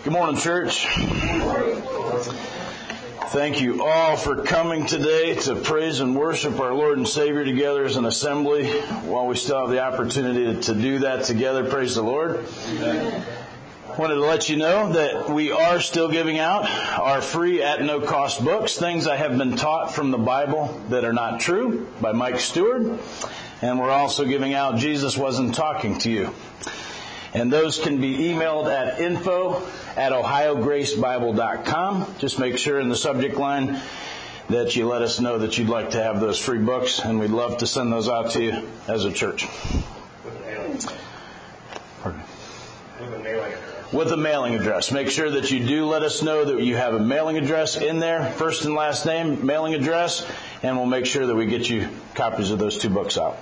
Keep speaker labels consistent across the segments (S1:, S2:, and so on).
S1: Good morning, church. Thank you all for coming today to praise and worship our Lord and Savior together as an assembly. While we still have the opportunity to do that together, praise the Lord. Amen. I wanted to let you know that we are still giving out our free at no cost books, Things I Have Been Taught from the Bible That Are Not True by Mike Stewart. And we're also giving out Jesus Wasn't Talking to You. And those can be emailed at info@ohiogracebible.com. Just make sure in the subject line that you let us know that you'd like to have those free books, and we'd love to send those out to you as a church. With a mailing address. Make sure that you do let us know that you have a mailing address in there, first and last name, mailing address, and we'll make sure that we get you copies of those two books out.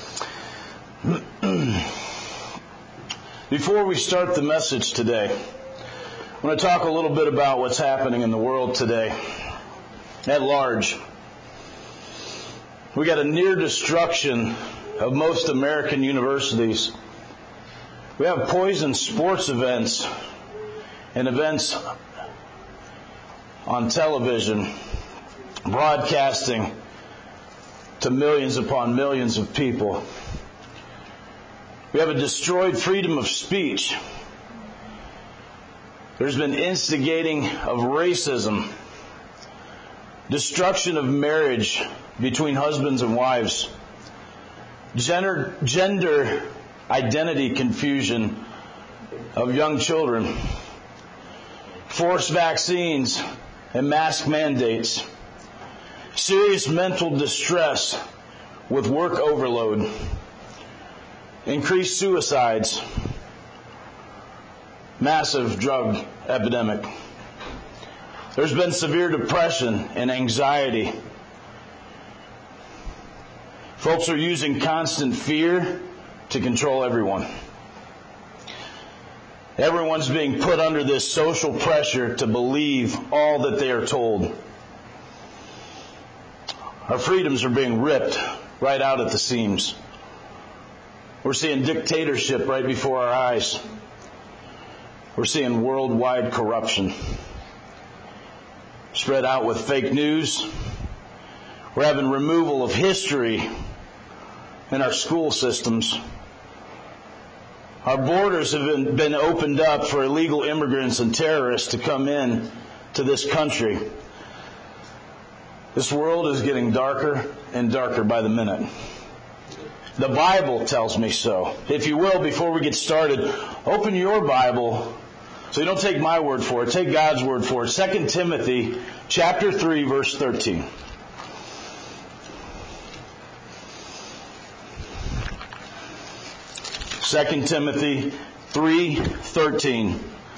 S1: Before we start the message today, I want to talk a little bit about what's happening in the world today at large. We got a near destruction of most American universities. We have poison sports events and events on television broadcasting to millions upon millions of people. We have a destroyed freedom of speech. There's been instigating of racism, destruction of marriage between husbands and wives, gender identity confusion of young children, forced vaccines and mask mandates, serious mental distress with work overload, increased suicides, massive drug epidemic. There's been severe depression and anxiety. Folks are using constant fear to control everyone. Everyone's being put under this social pressure to believe all that they are told. Our freedoms are being ripped right out at the seams. We're seeing dictatorship right before our eyes. We're seeing worldwide corruption spread out with fake news. We're having removal of history in our school systems. Our borders have been opened up for illegal immigrants and terrorists to come in to this country. This world is getting darker and darker by the minute. The Bible tells me so. If you will, before we get started, open your Bible, so you don't take my word for it, take God's word for it. 2 Timothy chapter 3, verse 13. Second Timothy 3:13.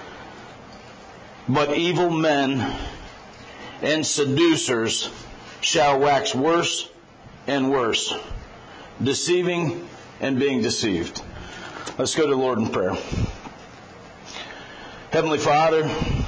S1: But evil men and seducers shall wax worse and worse, deceiving and being deceived. Let's go to the Lord in prayer. Heavenly Father,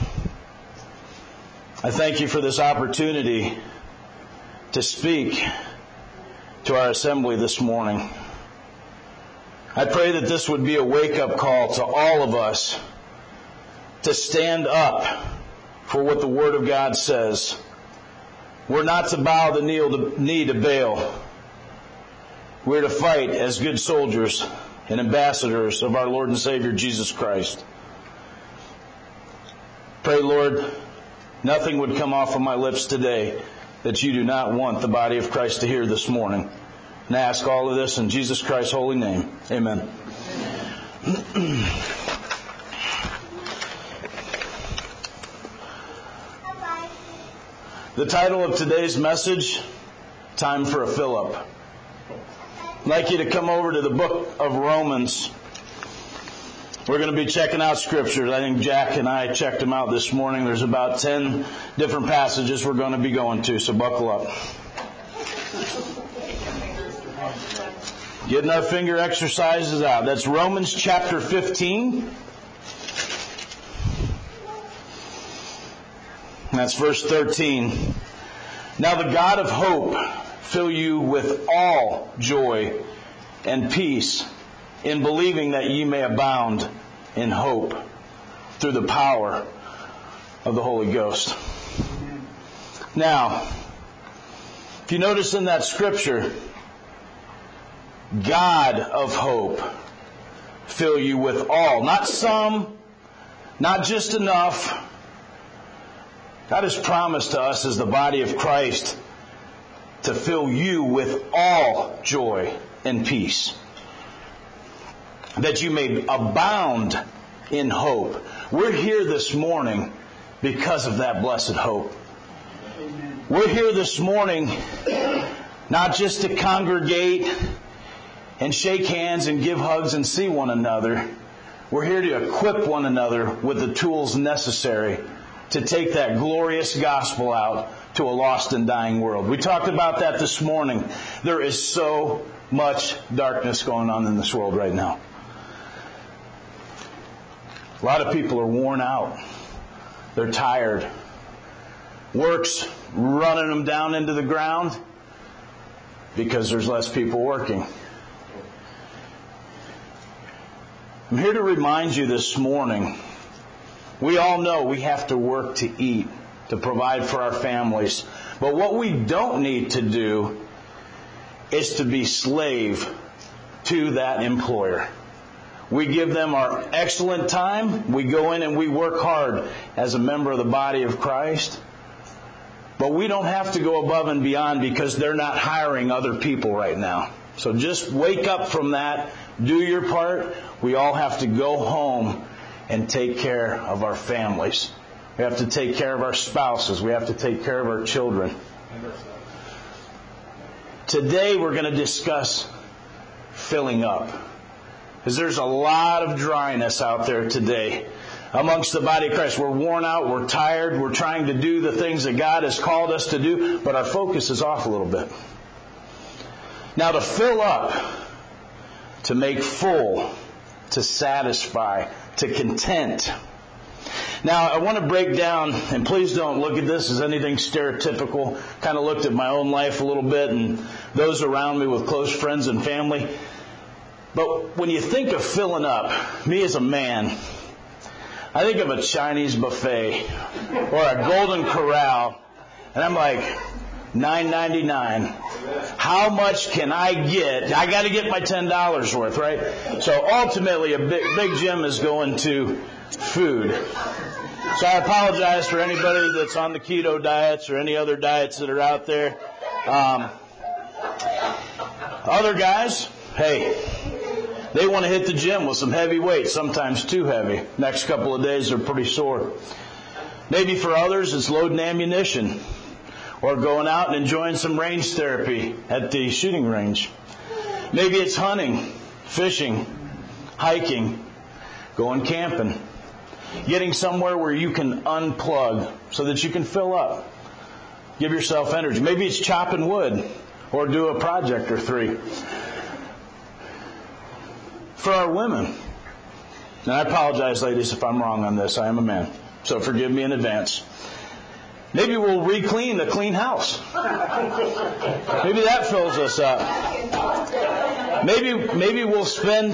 S1: I thank you for this opportunity to speak to our assembly this morning. I pray that this would be a wake-up call to all of us to stand up for what the Word of God says. We're not to bow the knee to Baal. We're to fight as good soldiers and ambassadors of our Lord and Savior Jesus Christ. Pray, Lord, nothing would come off of my lips today that you do not want the body of Christ to hear this morning. And I ask all of this in Jesus Christ's holy name. Amen. The title of today's message, Time for a Fill-Up. I'd like you to come over to the book of Romans. We're going to be checking out scriptures. I think Jack and I checked them out this morning. There's about 10 different passages we're going to be going to, so buckle up. Getting our finger exercises out. That's Romans chapter 15. That's verse 13. Now the God of hope fill you with all joy and peace in believing that ye may abound in hope, through the power of the Holy Ghost. Now, if you notice in that scripture, God of hope fill you with all. Not some, not just enough. God has promised to us as the body of Christ to fill you with all joy and peace, that you may abound in hope. We're here this morning because of that blessed hope. We're here this morning not just to congregate and shake hands and give hugs and see one another. We're here to equip one another with the tools necessary to take that glorious gospel out to a lost and dying world. We talked about that this morning. There is so much darkness going on in this world right now. A lot of people are worn out. They're tired. Work's running them down into the ground because there's less people working. I'm here to remind you this morning, we all know we have to work to eat, to provide for our families. But what we don't need to do is to be slave to that employer. We give them our excellent time. We go in and we work hard as a member of the body of Christ. But we don't have to go above and beyond because they're not hiring other people right now. So just wake up from that. Do your part. We all have to go home and take care of our families. We have to take care of our spouses. We have to take care of our children. Today we're going to discuss filling up. Because there's a lot of dryness out there today amongst the body of Christ. We're worn out. We're tired. We're trying to do the things that God has called us to do, but our focus is off a little bit. Now, to fill up, to make full, to satisfy, to content. Now, I want to break down, and please don't look at this as anything stereotypical. Kind of looked at my own life a little bit and those around me with close friends and family. But when you think of filling up, me as a man, I think of a Chinese buffet or a Golden Corral, and I'm like, $9.99. How much can I get? I got to get my $10 worth, right? So ultimately, a big gym is going to food. So I apologize for anybody that's on the keto diets or any other diets that are out there. Other guys, hey, they want to hit the gym with some heavy weights, sometimes too heavy. Next couple of days, they're pretty sore. Maybe for others, it's loading ammunition or going out and enjoying some range therapy at the shooting range. Maybe it's hunting, fishing, hiking, going camping, getting somewhere where you can unplug so that you can fill up. Give yourself energy. Maybe it's chopping wood or do a project or three. For our women, and I apologize, ladies, if I'm wrong on this. I am a man, so forgive me in advance. Maybe we'll re-clean the clean house. Maybe that fills us up. Maybe we'll spend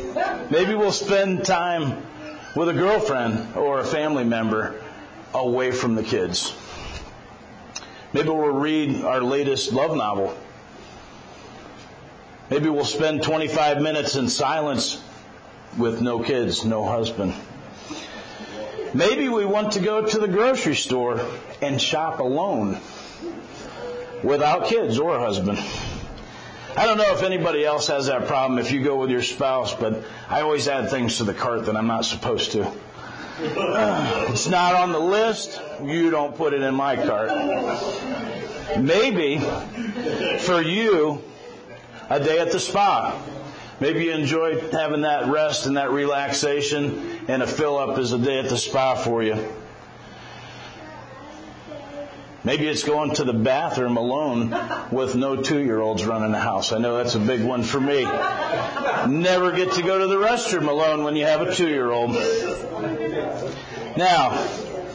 S1: time with a girlfriend or a family member away from the kids. Maybe we'll read our latest love novel. Maybe we'll spend 25 minutes in silence with no kids, no husband. Maybe we want to go to the grocery store and shop alone without kids or a husband. I don't know if anybody else has that problem if you go with your spouse, but I always add things to the cart that I'm not supposed to. It's not on the list. You don't put it in my cart. Maybe for you, a day at the spa. Maybe you enjoy having that rest and that relaxation, and a fill-up is a day at the spa for you. Maybe it's going to the bathroom alone with no 2-year-olds running the house. I know that's a big one for me. Never get to go to the restroom alone when you have a 2-year-old. Now,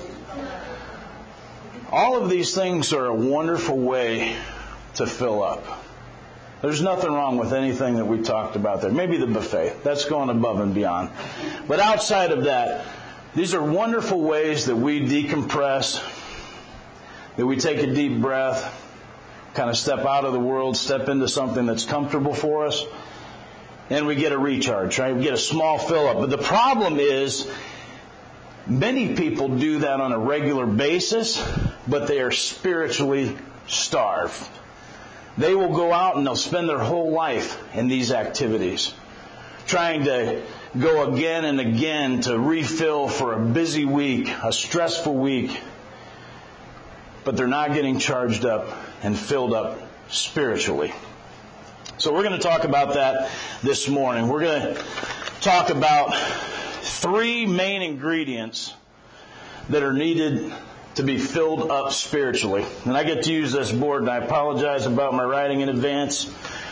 S1: all of these things are a wonderful way to fill up. There's nothing wrong with anything that we talked about there. Maybe the buffet. That's going above and beyond. But outside of that, These are wonderful ways that we decompress, that we take a deep breath, kind of step out of the world, step into something that's comfortable for us, and we get a recharge, right? We get a small fill-up. But the problem is, many people do that on a regular basis, but they are spiritually starved. They will go out and they'll spend their whole life in these activities, trying to go again and again to refill for a busy week, a stressful week, but they're not getting charged up and filled up spiritually. So we're going to talk about that this morning. We're going to talk about 3 main ingredients that are needed to be filled up spiritually. And I get to use this board, and I apologize about my writing in advance.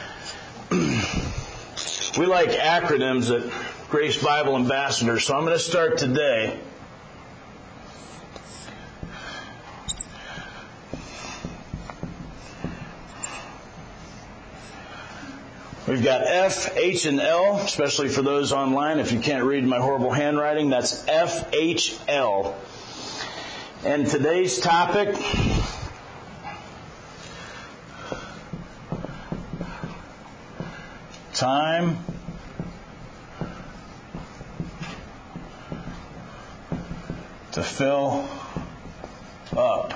S1: We like acronyms at Grace Bible Ambassadors, so I'm going to start today. We've got F, H, and L, especially for those online. If you can't read my horrible handwriting, that's FHL. And today's topic, time to fill up.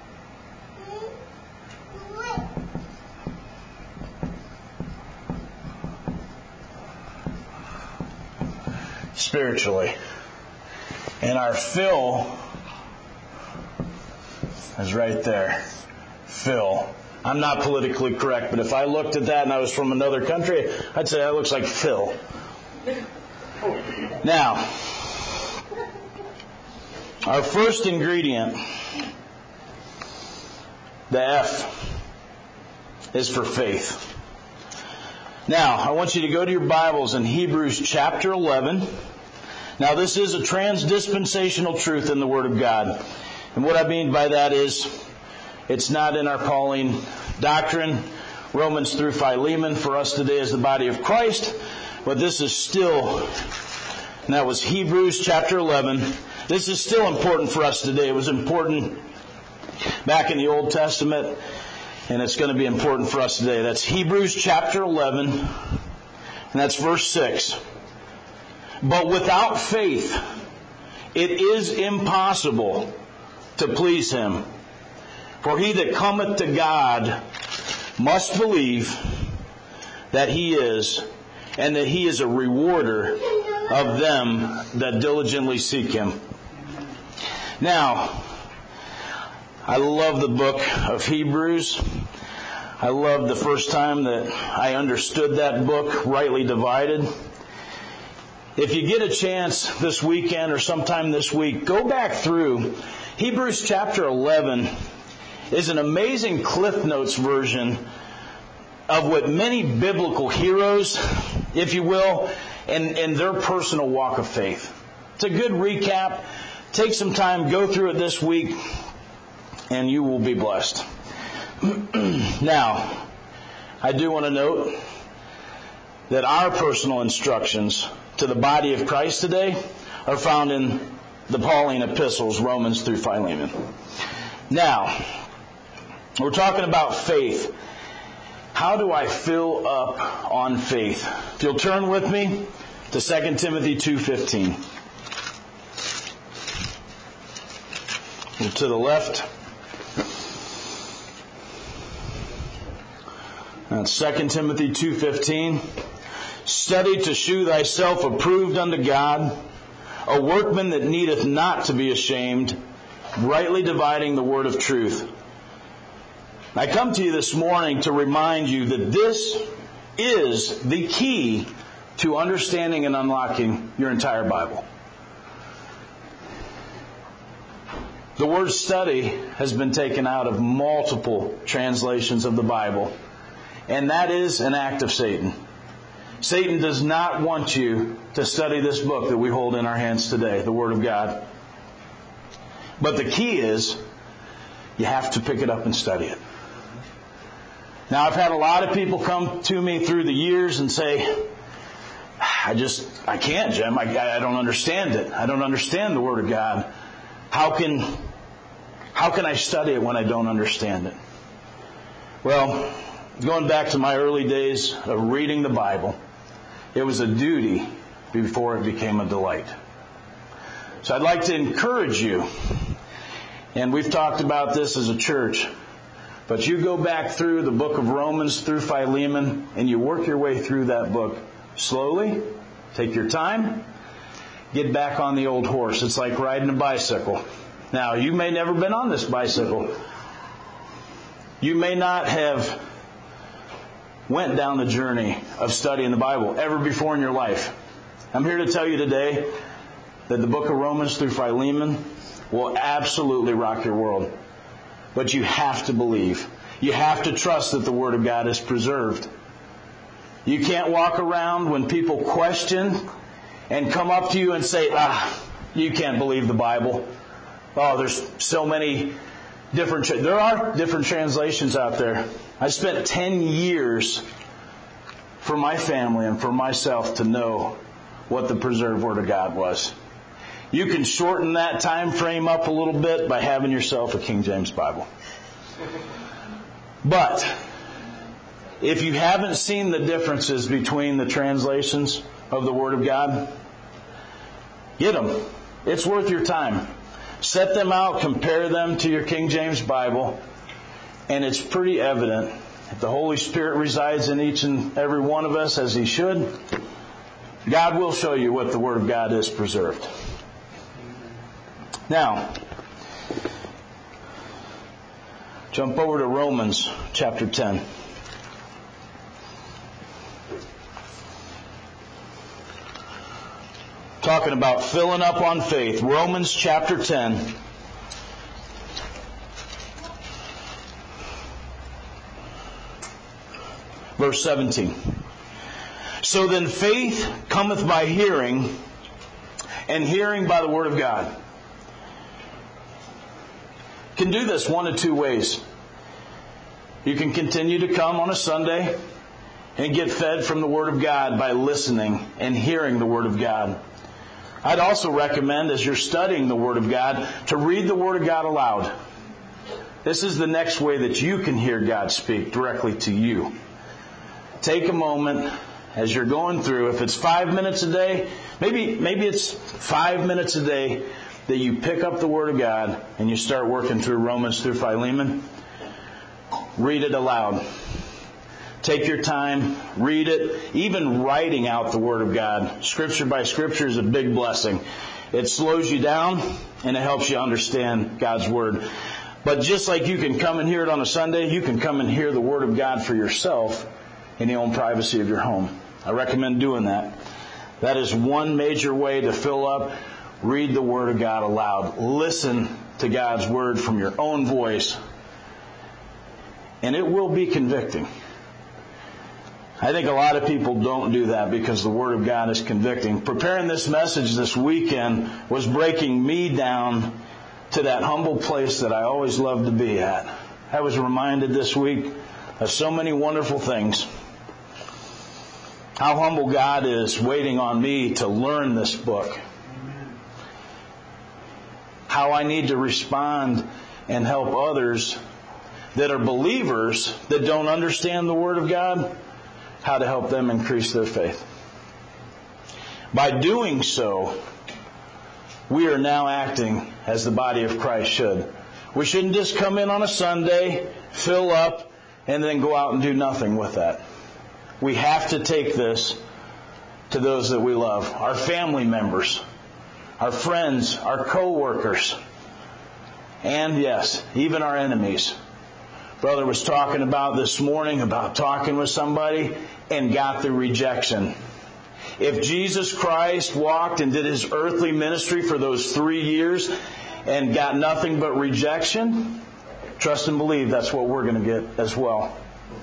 S1: Spiritually. And our fill is right there. Fill. I'm not politically correct, but if I looked at that and I was from another country, I'd say that looks like Phil. Now, our first ingredient, the F, is for faith. Now, I want you to go to your Bibles in Hebrews chapter 11. Now, this is a transdispensational truth in the Word of God. And what I mean by that is, it's not in our Pauline doctrine, Romans through Philemon, for us today as the body of Christ, but this is still, and that was Hebrews chapter 11. This is still important for us today. It was important back in the Old Testament, and it's going to be important for us today. That's Hebrews chapter 11, and that's verse 6. But without faith, it is impossible to please Him. For he that cometh to God must believe that He is, and that He is a rewarder of them that diligently seek Him. Now, I love the book of Hebrews. I love the first time that I understood that book, rightly divided. If you get a chance this weekend or sometime this week, go back through. Hebrews chapter 11 is an amazing Cliff Notes version of what many biblical heroes, if you will, and their personal walk of faith. It's a good recap. Take some time, go through it this week, and you will be blessed. Now, I do want to note that our personal instructions to the body of Christ today are found in the Pauline epistles, Romans through Philemon. Now, we're talking about faith. How do I fill up on faith? If you'll turn with me to 2 Timothy 2:15. To the left. That's 2 Timothy 2:15. Study to shew thyself approved unto God, a workman that needeth not to be ashamed, rightly dividing the word of truth. I come to you this morning to remind you that this is the key to understanding and unlocking your entire Bible. The word study has been taken out of multiple translations of the Bible, and that is an act of Satan. Satan does not want you to study this book that we hold in our hands today, the Word of God. But the key is, you have to pick it up and study it. Now, I've had a lot of people come to me through the years and say, I can't, Jim. I don't understand it. I don't understand the Word of God. How can I study it when I don't understand it? Well, going back to my early days of reading the Bible, it was a duty before it became a delight. So I'd like to encourage you, and we've talked about this as a church, but you go back through the book of Romans through Philemon, and you work your way through that book slowly, take your time, get back on the old horse. It's like riding a bicycle. Now, you may never been on this bicycle. You may not have went down the journey of studying the Bible ever before in your life. I'm here to tell you today that the book of Romans through Philemon will absolutely rock your world. But you have to believe. You have to trust that the Word of God is preserved. You can't walk around when people question and come up to you and say, you can't believe the Bible. Oh, there's so many there are different translations out there. I spent 10 years for my family and for myself to know what the preserved Word of God was. You can shorten that time frame up a little bit by having yourself a King James Bible. But if you haven't seen the differences between the translations of the Word of God, get them. It's worth your time. Set them out, compare them to your King James Bible, and it's pretty evident if the Holy Spirit resides in each and every one of us as He should, God will show you what the Word of God is preserved. Now, jump over to Romans chapter 10. Talking about filling up on faith. Romans chapter 10. Verse 17. So then faith cometh by hearing, and hearing by the Word of God. Can do this one of two ways. You can continue to come on a Sunday and get fed from the Word of God by listening and hearing the Word of God. I'd also recommend, as you're studying the Word of God, to read the Word of God aloud. This is the next way that you can hear God speak directly to you. Take a moment as you're going through. If it's 5 minutes a day, maybe it's 5 minutes a day that you pick up the Word of God and you start working through Romans through Philemon. Read it aloud. Take your time, read it. Even writing out the Word of God, Scripture by Scripture, is a big blessing. It slows you down and it helps you understand God's Word. But just like you can come and hear it on a Sunday, you can come and hear the Word of God for yourself in the own privacy of your home. I recommend doing that. That is one major way to fill up. Read the Word of God aloud. Listen to God's Word from your own voice. And it will be convicting. I think a lot of people don't do that because the Word of God is convicting. Preparing this message this weekend was breaking me down to that humble place that I always loved to be at. I was reminded this week of so many wonderful things. How humble God is waiting on me to learn this book. How I need to respond and help others that are believers that don't understand the Word of God, how to help them increase their faith. By doing so, we are now acting as the body of Christ should. We shouldn't just come in on a Sunday, fill up, and then go out and do nothing with that. We have to take this to those that we love, our family members, our friends, our co-workers, and yes, even our enemies. Brother was talking about this morning about talking with somebody and got the rejection. If Jesus Christ walked and did His earthly ministry for those 3 years and got nothing but rejection, trust and believe that's what we're going to get as well.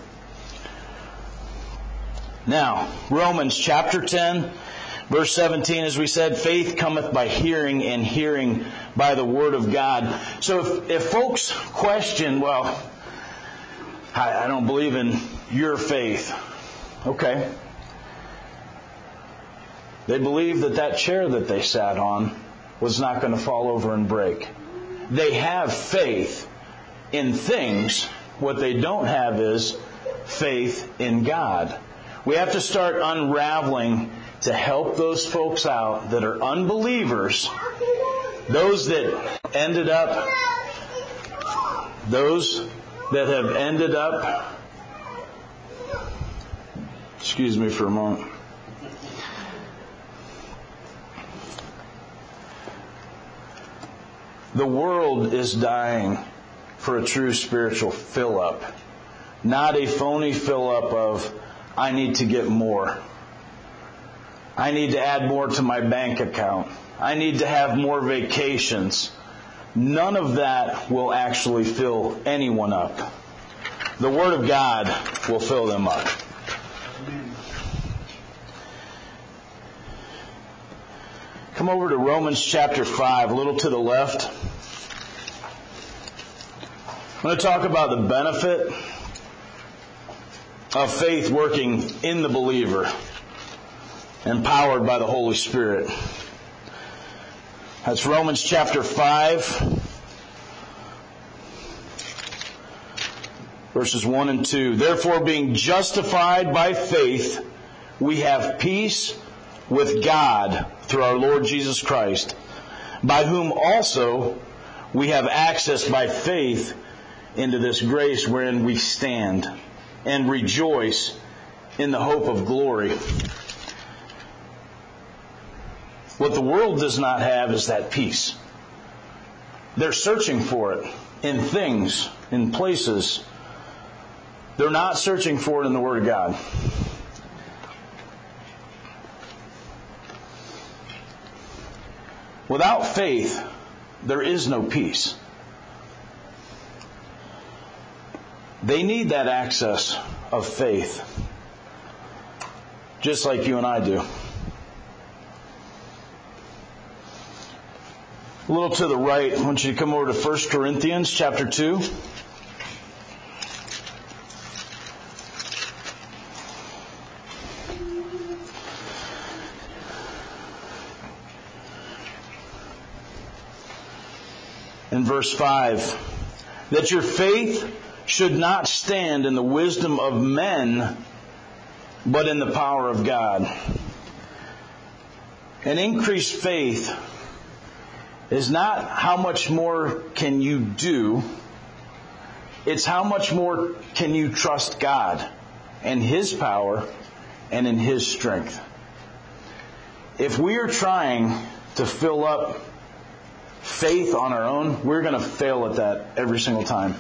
S1: Now, Romans chapter 10, verse 17, as we said, faith cometh by hearing, and hearing by the Word of God. So if folks question, well, I don't believe in your faith. Okay. They believed that that chair that they sat on was not going to fall over and break. They have faith in things. What they don't have is faith in God. We have to start unraveling to help those folks out that are unbelievers, those that have ended up, excuse me for a moment. The world is dying for a true spiritual fill-up, not a phony fill-up of, I need to get more. I need to add more to my bank account. I need to have more vacations. None of that will actually fill anyone up. The Word of God will fill them up. Come over to Romans chapter 5, a little to the left. I'm going to talk about the benefit of faith working in the believer, empowered by the Holy Spirit. That's Romans chapter 5, verses 1 and 2. Therefore, being justified by faith, we have peace with God through our Lord Jesus Christ, by whom also we have access by faith into this grace wherein we stand, and rejoice in the hope of glory. What the world does not have is that peace. They're searching for it in things, in places. They're not searching for it in the Word of God. Without faith, there is no peace. They need that access of faith, just like you and I do. A little to the right, I want you to come over to 1 Corinthians chapter 2. In verse 5, that your faith should not stand in the wisdom of men, but in the power of God. An increased faith is not how much more can you do, it's how much more can you trust God and His power and in His strength. If we are trying to fill up faith on our own, we're going to fail at that every single time.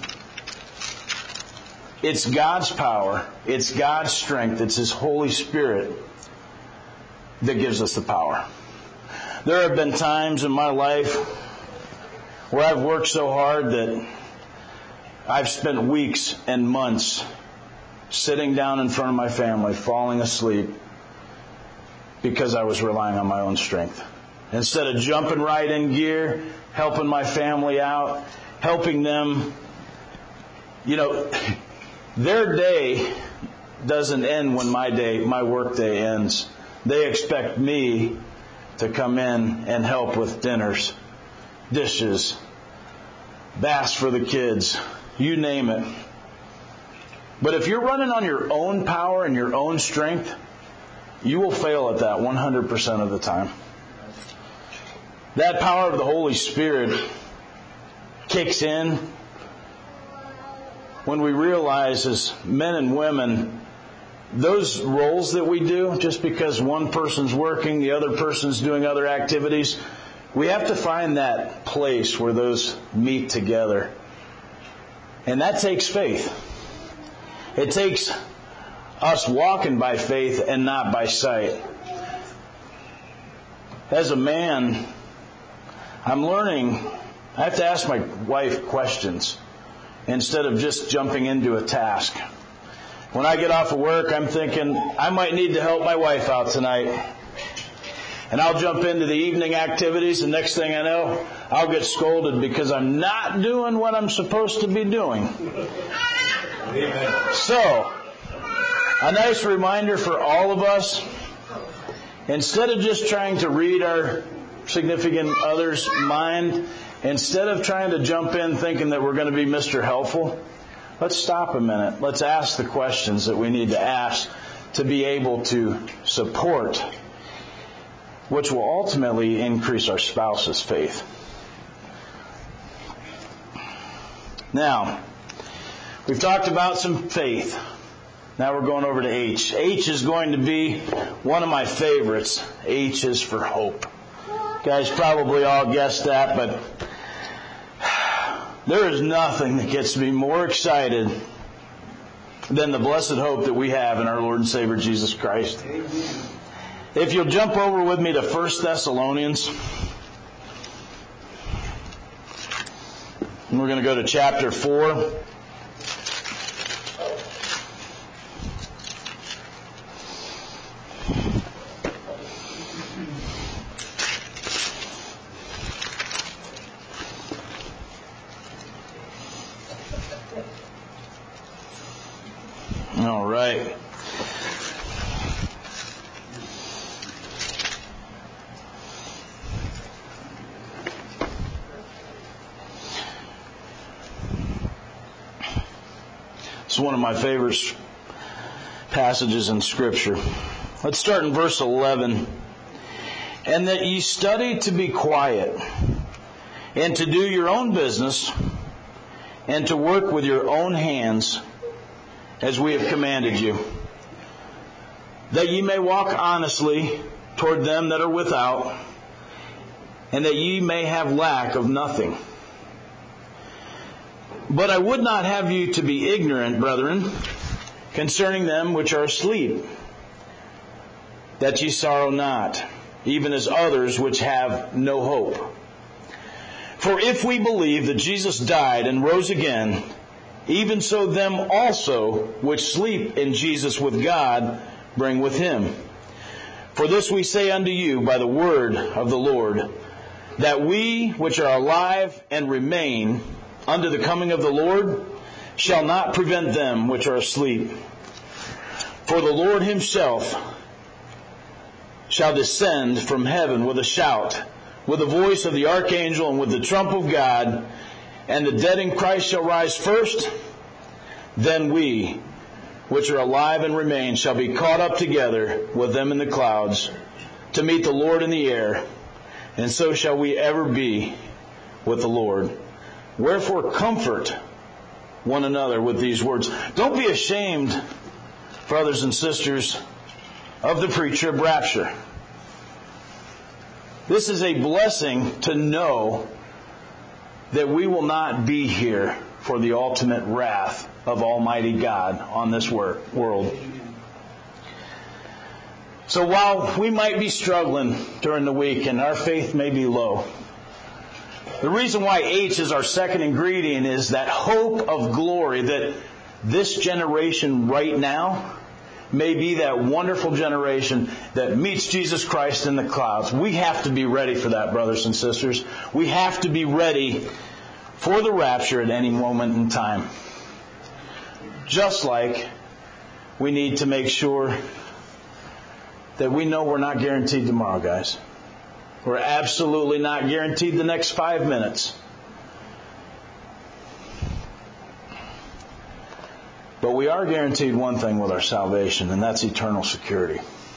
S1: It's God's power, it's God's strength, it's His Holy Spirit that gives us the power. There have been times in my life where I've worked so hard that I've spent weeks and months sitting down in front of my family, falling asleep, because I was relying on my own strength. Instead of jumping right in gear, helping my family out, helping them, their day doesn't end when my work day ends. They expect me to come in and help with dinners, dishes, baths for the kids, you name it. But if you're running on your own power and your own strength, you will fail at that 100% of the time. That power of the Holy Spirit kicks in when we realize as men and women, those roles that we do, just because one person's working, the other person's doing other activities, we have to find that place where those meet together. And that takes faith. It takes us walking by faith and not by sight. As a man, I'm learning, I have to ask my wife questions instead of just jumping into a task. When I get off of work, I'm thinking, I might need to help my wife out tonight. And I'll jump into the evening activities, and next thing I know, I'll get scolded because I'm not doing what I'm supposed to be doing. Amen. So, a nice reminder for all of us Instead of just trying to read our significant other's mind, instead of trying to jump in thinking that we're going to be Mr. Helpful, let's stop a minute. Let's ask the questions that we need to ask to be able to support, which will ultimately increase our spouse's faith. Now, we've talked about some faith. Now we're going over to H. H is going to be one of my favorites. H is for hope. You guys probably all guessed that, but there is nothing that gets me more excited than the blessed hope that we have in our Lord and Savior Jesus Christ. Amen. If you'll jump over with me to 1 Thessalonians. And we're going to go to chapter 4. All right. It's one of my favorite passages in Scripture. Let's start in verse 11. And that ye study to be quiet, and to do your own business, and to work with your own hands, as we have commanded you, that ye may walk honestly toward them that are without, and that ye may have lack of nothing. But I would not have you to be ignorant, brethren, concerning them which are asleep, that ye sorrow not, even as others which have no hope. For if we believe that Jesus died and rose again, even so them also which sleep in Jesus with God bring with him. For this we say unto you by the word of the Lord, that we which are alive and remain unto the coming of the Lord shall not prevent them which are asleep. For the Lord himself shall descend from heaven with a shout, with the voice of the archangel, and with the trump of God, and the dead in Christ shall rise first. Then we, which are alive and remain, shall be caught up together with them in the clouds, to meet the Lord in the air. And so shall we ever be with the Lord. Wherefore comfort one another with these words. Don't be ashamed, brothers and sisters, of the preacher of rapture. This is a blessing to know that we will not be here for the ultimate wrath of Almighty God on this world. So while we might be struggling during the week and our faith may be low, the reason why H is our second ingredient is that hope of glory, that this generation right now may be that wonderful generation that meets Jesus Christ in the clouds. We have to be ready for that, brothers and sisters. We have to be ready for the rapture at any moment in time. Just like we need to make sure that we know we're not guaranteed tomorrow, guys. We're absolutely not guaranteed the next 5 minutes. But we are guaranteed one thing with our salvation, and that's eternal security.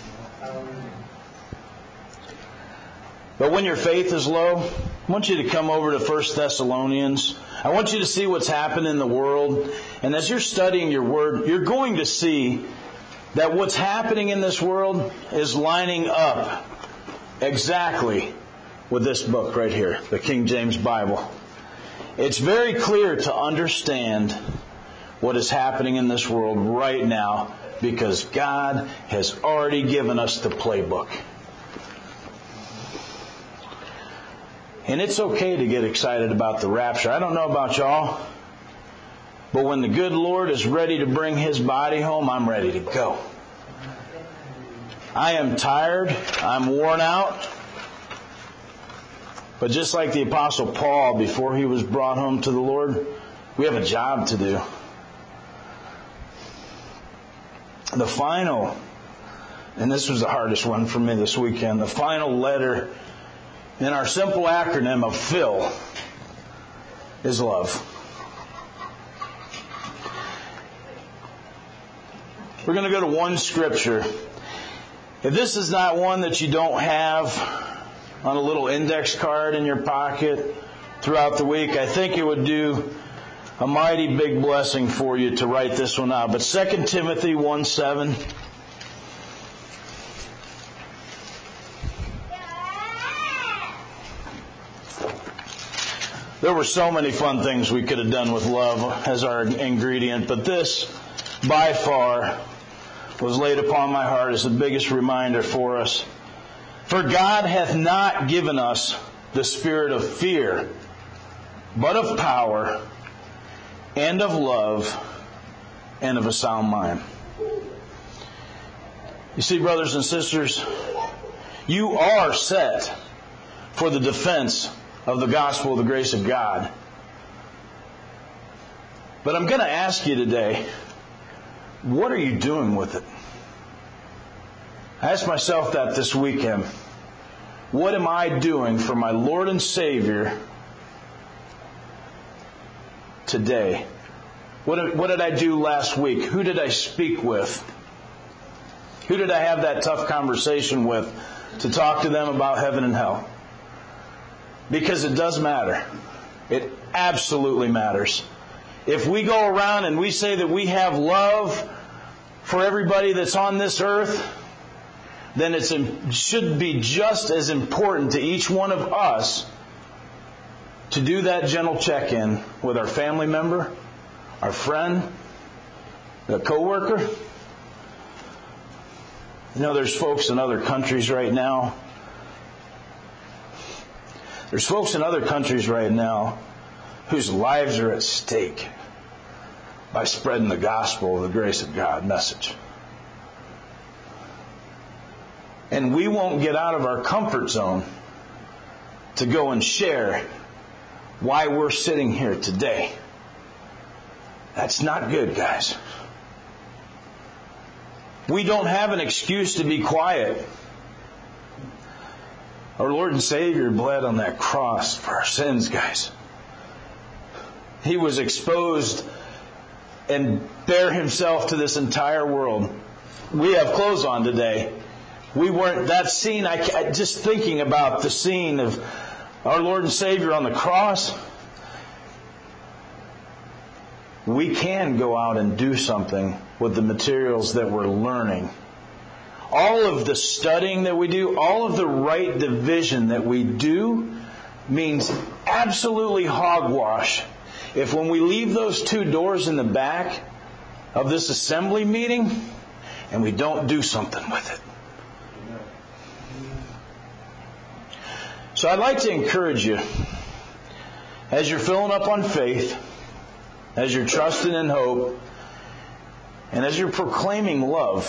S1: But when your faith is low, I want you to come over to 1 Thessalonians. I want you to see what's happened in the world. And as you're studying your word, you're going to see that what's happening in this world is lining up exactly with this book right here, the King James Bible. It's very clear to understand what is happening in this world right now because God has already given us the playbook. And it's okay to get excited about the rapture. I don't know about y'all, but when the good Lord is ready to bring His body home, I'm ready to go. I am tired. I'm worn out. But just like the Apostle Paul, before he was brought home to the Lord, we have a job to do. The final and this was the hardest one for me this weekend, the final letter in our simple acronym of PHIL is love. We're going to go to one scripture. If this is not one that you don't have on a little index card in your pocket throughout the week, I think it would do a mighty big blessing for you to write this one out. But 2 Timothy 1:7. There were so many fun things we could have done with love as our ingredient, but this, by far, was laid upon my heart as the biggest reminder for us. For God hath not given us the spirit of fear, but of power, and of love, and of a sound mind. You see, brothers and sisters, you are set for the defense of the gospel of the grace of God. But I'm going to ask you today, what are you doing with it? I asked myself that this weekend. What am I doing for my Lord and Savior today? What did I do last week? Who did I speak with? Who did I have that tough conversation with to talk to them about heaven and hell? Because it does matter. It absolutely matters. If we go around and we say that we have love for everybody that's on this earth, then it should be just as important to each one of us to do that gentle check-in with our family member, our friend, the coworker. You know, there's folks in other countries right now. There's folks in other countries right now whose lives are at stake by spreading the gospel of the grace of God message. And we won't get out of our comfort zone to go and share why we're sitting here today. That's not good, guys. We don't have an excuse to be quiet. Our Lord and Savior bled on that cross for our sins, guys. He was exposed and bare himself to this entire world. We have clothes on today. We weren't, that scene, just thinking about the scene of our Lord and Savior on the cross, we can go out and do something with the materials that we're learning. All of the studying that we do, all of the right division that we do means absolutely hogwash if when we leave those two doors in the back of this assembly meeting and we don't do something with it. So I'd like to encourage you, as you're filling up on faith, as you're trusting in hope, and as you're proclaiming love,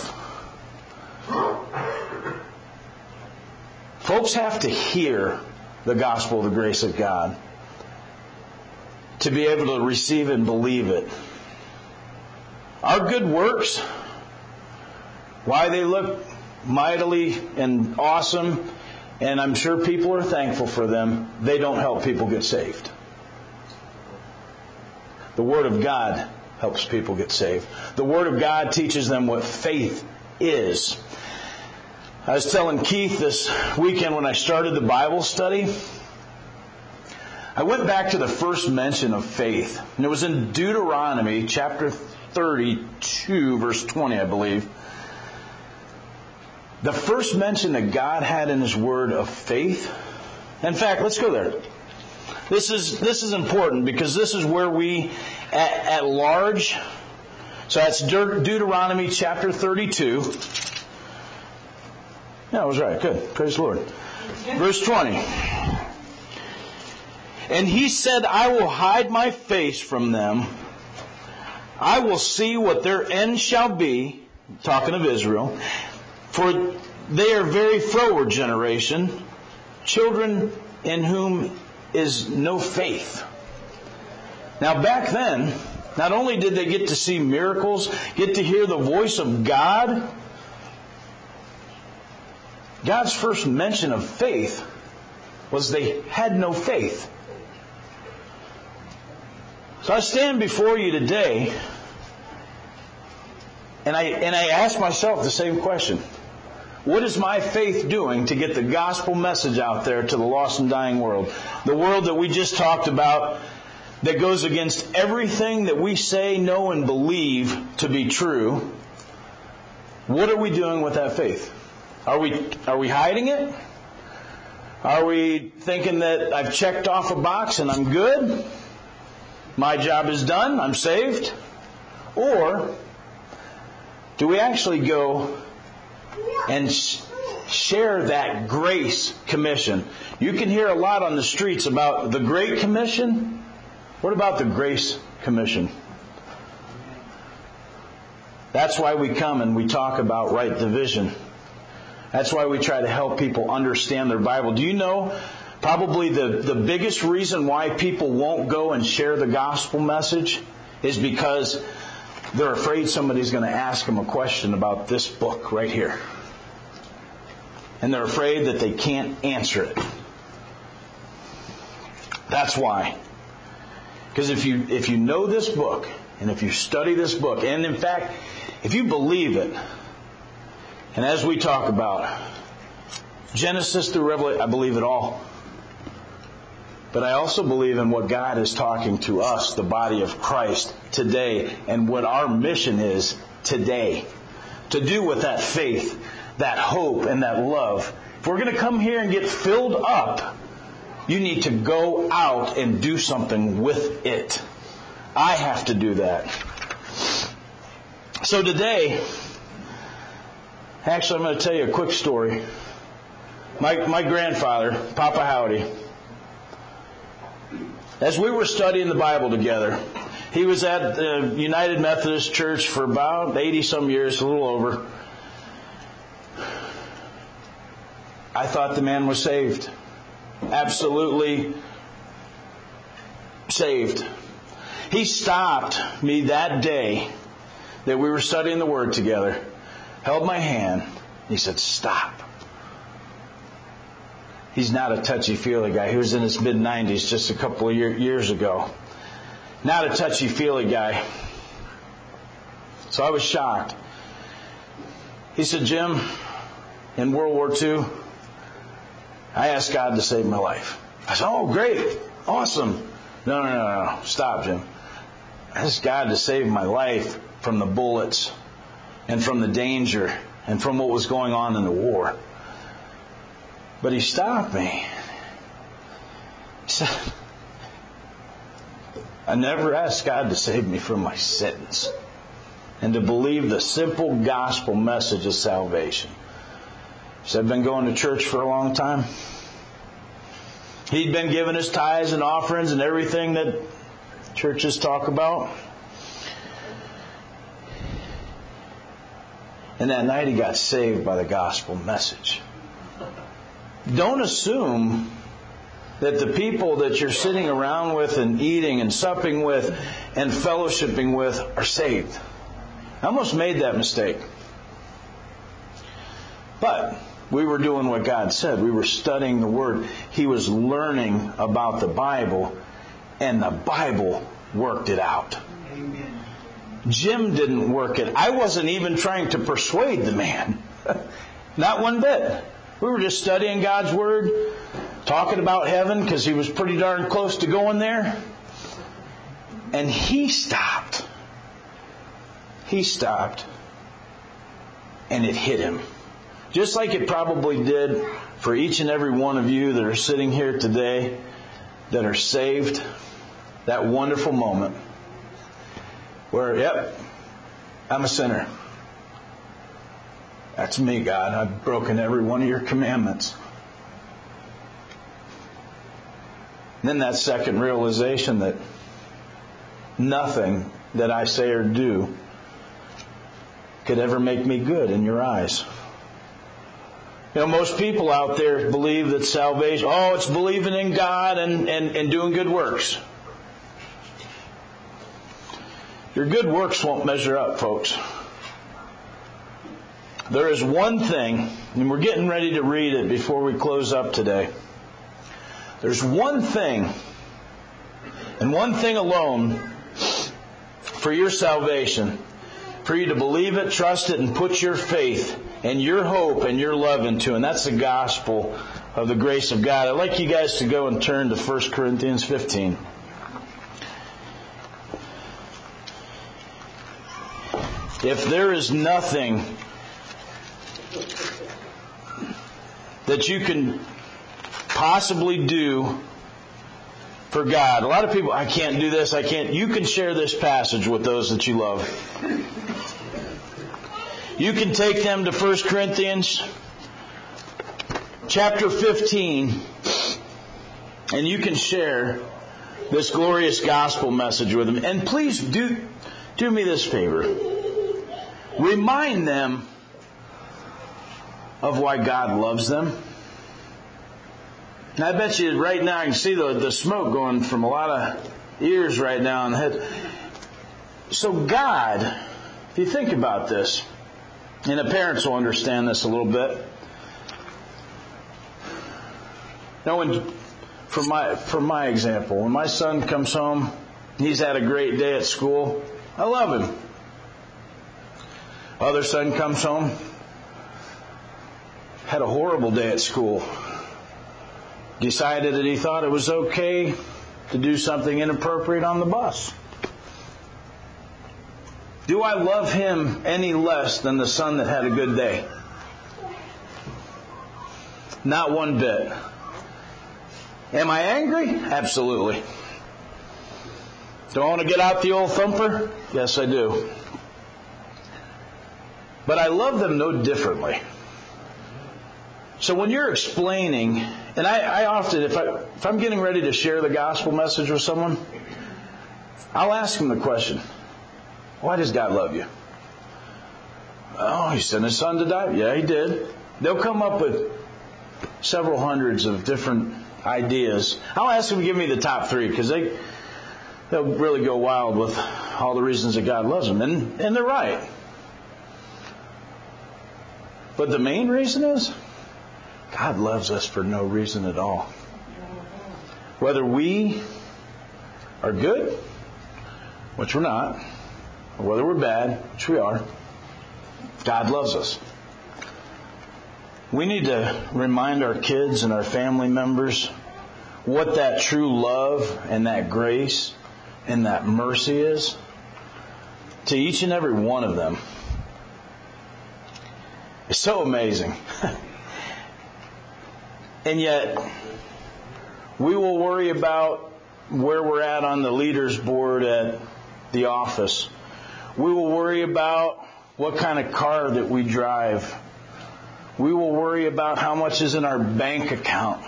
S1: folks have to hear the gospel of the grace of God to be able to receive and believe it. Our good works, why they look mightily and awesome, and I'm sure people are thankful for them, they don't help people get saved. The Word of God helps people get saved. The Word of God teaches them what faith is. I was telling Keith this weekend when I started the Bible study, I went back to the first mention of faith. And it was in Deuteronomy chapter 32, verse 20, I believe. The first mention that God had in His Word of faith. In fact, let's go there. This is important because this is where we, at large, so that's Deuteronomy chapter 32. Yeah, I was right. Good. Praise the Lord. Verse 20. And He said, I will hide my face from them. I will see what their end shall be. Talking of Israel. For they are very froward generation, children in whom is no faith. Now back then, not only did they get to see miracles, get to hear the voice of God, God's first mention of faith was they had no faith. So I stand before you today, and I ask myself the same question. What is my faith doing to get the gospel message out there to the lost and dying world? The world that we just talked about, that goes against everything that we say, know, and believe to be true. What are we doing with that faith? Are we hiding it? Are we thinking that I've checked off a box and I'm good? My job is done, I'm saved? Or do we actually go and share that grace commission? You can hear a lot on the streets about the Great Commission. What about the Grace Commission? That's why we come and we talk about right division. That's why we try to help people understand their Bible. Do you know probably the biggest reason why people won't go and share the gospel message is because they're afraid somebody's going to ask them a question about this book right here. And they're afraid that they can't answer it. That's why. Because if you know this book, and if you study this book, and in fact, if you believe it, and as we talk about Genesis through Revelation, I believe it all. But I also believe in what God is talking to us, the body of Christ, today, and what our mission is today. To do with that faith, that hope, and that love. If we're going to come here and get filled up, you need to go out and do something with it. I have to do that. So today, actually I'm going to tell you a quick story. My grandfather, Papa Howdy, as we were studying the Bible together, he was at the United Methodist Church for about 80-some years, a little over. I thought the man was saved. Absolutely saved. He stopped me that day that we were studying the Word together, held my hand, and he said, "Stop." He's not a touchy-feely guy. He was in his mid-90s just a couple of years ago. Not a touchy-feely guy. So I was shocked. He said, "Jim, in World War II, I asked God to save my life." I said, "Oh, great. Awesome." No. Stop, Jim. I asked God to save my life from the bullets and from the danger and from what was going on in the war. But he stopped me. He said, "I never asked God to save me from my sins and to believe the simple gospel message of salvation." He said, "I've been going to church for a long time." He'd been giving his tithes and offerings and everything that churches talk about. And that night he got saved by the gospel message. Don't assume that the people that you're sitting around with and eating and supping with and fellowshipping with are saved. I almost made that mistake. But we were doing what God said. We were studying the Word. He was learning about the Bible, and the Bible worked it out. Amen. Jim didn't work it. I wasn't even trying to persuade the man. Not one bit. We were just studying God's Word, talking about heaven, because he was pretty darn close to going there. And he stopped. He stopped. And it hit him. Just like it probably did for each and every one of you that are sitting here today, that are saved, that wonderful moment where, yep, I'm a sinner. That's me, God. I've broken every one of your commandments. And then that second realization that nothing that I say or do could ever make me good in your eyes. You know, most people out there believe that salvation, it's believing in God and doing good works. Your good works won't measure up, folks. There is one thing And we're getting ready to read it before we close up today. There's one thing, and one thing alone, for your salvation, for you to believe it, trust it, and put your faith and your hope and your love into, and that's the gospel of the grace of God. I'd like you guys to go and turn to 1 Corinthians 15. If there is nothing that you can possibly do for God. A lot of people, I can't do this, I can't. You can share this passage with those that you love. You can take them to 1 Corinthians chapter 15 and you can share this glorious gospel message with them. And please do me this favor. Remind them of why God loves them. And I bet you right now you can see the smoke going from a lot of ears right now on the head. So God, if you think about this, and the parents will understand this a little bit. Now, for my example, when my son comes home, he's had a great day at school. I love him. Other son comes home, had a horrible day at school. Decided that he thought it was okay to do something inappropriate on the bus. Do I love him any less than the son that had a good day? Not one bit. Am I angry? Absolutely. Do I want to get out the old thumper? Yes, I do. But I love them no differently. So when you're explaining, and I often, if I'm getting ready to share the gospel message with someone, I'll ask them the question, why does God love you? Oh, He sent His Son to die. Yeah, He did. They'll come up with several hundreds of different ideas. I'll ask them to give me the top 3 because they'll really go wild with all the reasons that God loves them. And they're right. But the main reason is God loves us for no reason at all. Whether we are good, which we're not, or whether we're bad, which we are, God loves us. We need to remind our kids and our family members what that true love and that grace and that mercy is to each and every one of them. It's so amazing. And yet, we will worry about where we're at on the leaders board at the office. We will worry about what kind of car that we drive. We will worry about how much is in our bank account.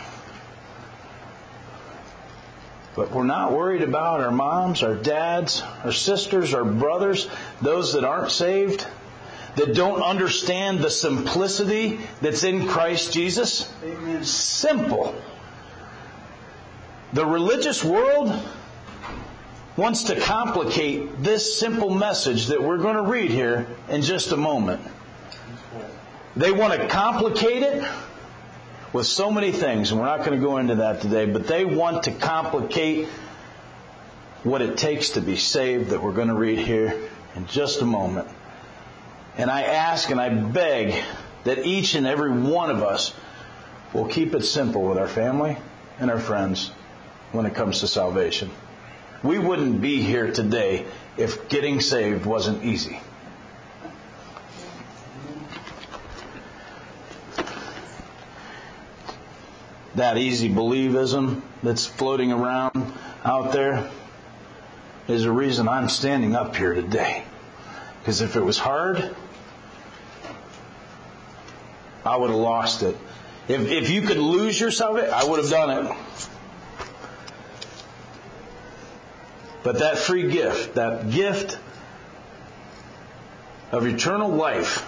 S1: But we're not worried about our moms, our dads, our sisters, our brothers, those that aren't saved, that don't understand the simplicity that's in Christ Jesus. Amen. Simple. The religious world wants to complicate this simple message that we're going to read here in just a moment. They want to complicate it with so many things, and we're not going to go into that today, but they want to complicate what it takes to be saved that we're going to read here in just a moment. And I ask and I beg that each and every one of us will keep it simple with our family and our friends when it comes to salvation. We wouldn't be here today if getting saved wasn't easy. That easy believism that's floating around out there is the reason I'm standing up here today. Because if it was hard, I would have lost it. If you could lose your salvation, I would have done it. But that free gift, that gift of eternal life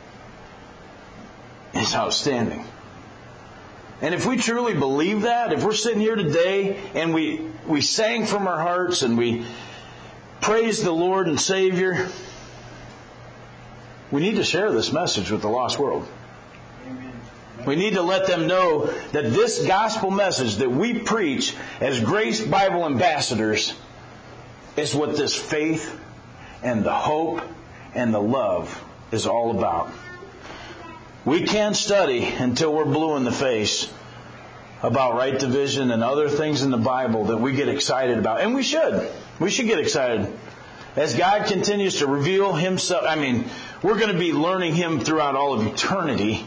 S1: is outstanding. And if we truly believe that, if we're sitting here today and we sang from our hearts and we praise the Lord and Savior, we need to share this message with the lost world. Amen. We need to let them know that this gospel message that we preach as Grace Bible ambassadors is what this faith and the hope and the love is all about. We can't study until we're blue in the face about right division and other things in the Bible that we get excited about. And we should. We should get excited. As God continues to reveal Himself, we're going to be learning Him throughout all of eternity.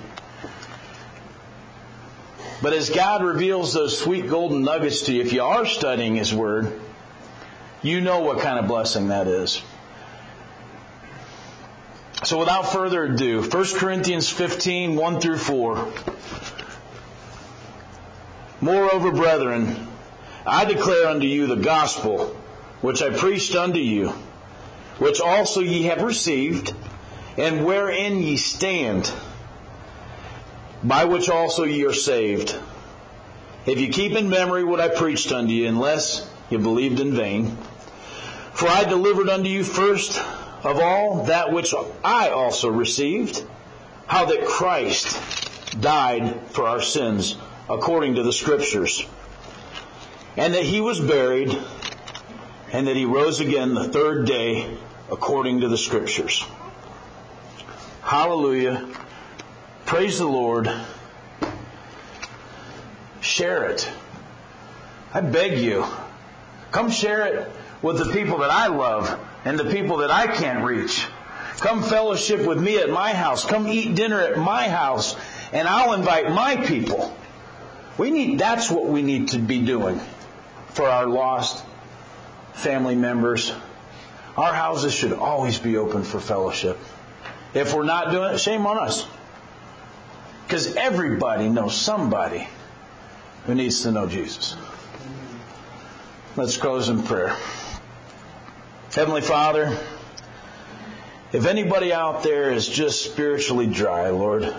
S1: But as God reveals those sweet golden nuggets to you, if you are studying His Word, you know what kind of blessing that is. So without further ado, 1 Corinthians 15, 1 through 4. Moreover, brethren, I declare unto you the gospel which I preached unto you, which also ye have received, and wherein ye stand, by which also ye are saved, if ye keep in memory what I preached unto you, unless ye believed in vain. For I delivered unto you first of all that which I also received, how that Christ died for our sins according to the Scriptures, and that He was buried, and that He rose again the third day according to the Scriptures. Hallelujah. Praise the Lord. Share it. I beg you. Come share it with the people that I love and the people that I can't reach. Come fellowship with me at my house. Come eat dinner at my house, and I'll invite my people. That's what we need to be doing for our lost family members. Our houses should always be open for fellowship. If we're not doing it, shame on us. Because everybody knows somebody who needs to know Jesus. Let's close in prayer. Heavenly Father, if anybody out there is just spiritually dry, Lord,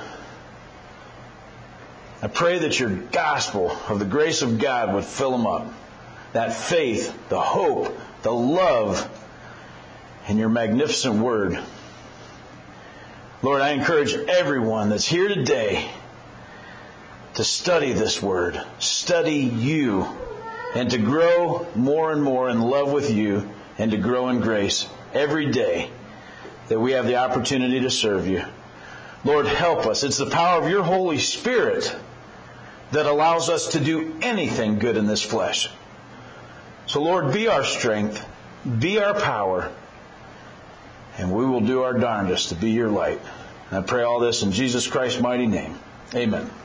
S1: I pray that your gospel of the grace of God would fill them up. That faith, the hope, the love, and your magnificent word. Lord, I encourage everyone that's here today to study this word, study you, and to grow more and more in love with you, and to grow in grace every day that we have the opportunity to serve you. Lord, help us. It's the power of your Holy Spirit that allows us to do anything good in this flesh. So, Lord, be our strength, be our power, and we will do our darndest to be your light. And I pray all this in Jesus Christ's mighty name. Amen.